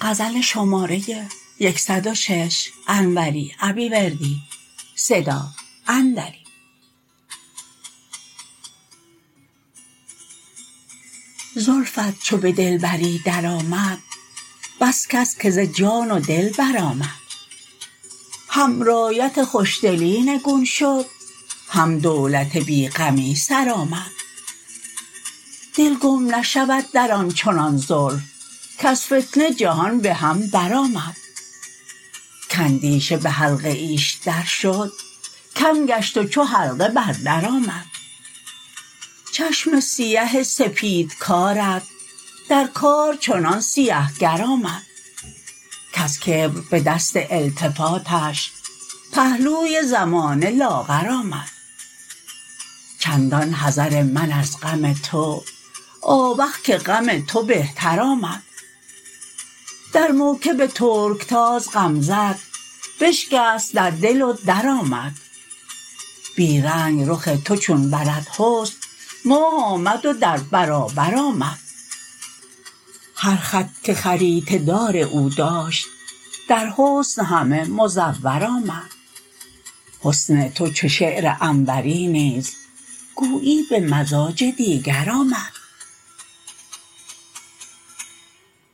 زلفت چو به دلبری درآمد بس کس که ز جان و دل برآمد هم رایت خوشدلی نگون شد هم دولت بی غمی سرآمد دل گم نشود در آن چنان زلف کز فتنه جهان به هم برآمد کاندیشه به حلقه ایش در شد کم گشت و چو حلقه بر در آمد چشم سیه سپیدکارت در کار چنان سیه گر آمد کز کبر به دست التفاتش پهلوی زمانه لاغر آمد چندان حذر من از غم تو آوخ که غم تو بهتر آمد در موکب ترکتاز غمزه ت بشکست در دل و در آمد بی رنگ رخ تو چون برد حسن ماه آمد و در برابر آمد هر خط که خریطه دار او داشت در حسن همه مزور آمد حسن تو چو شعر انوری نیز گویی به مزاج دیگر آمد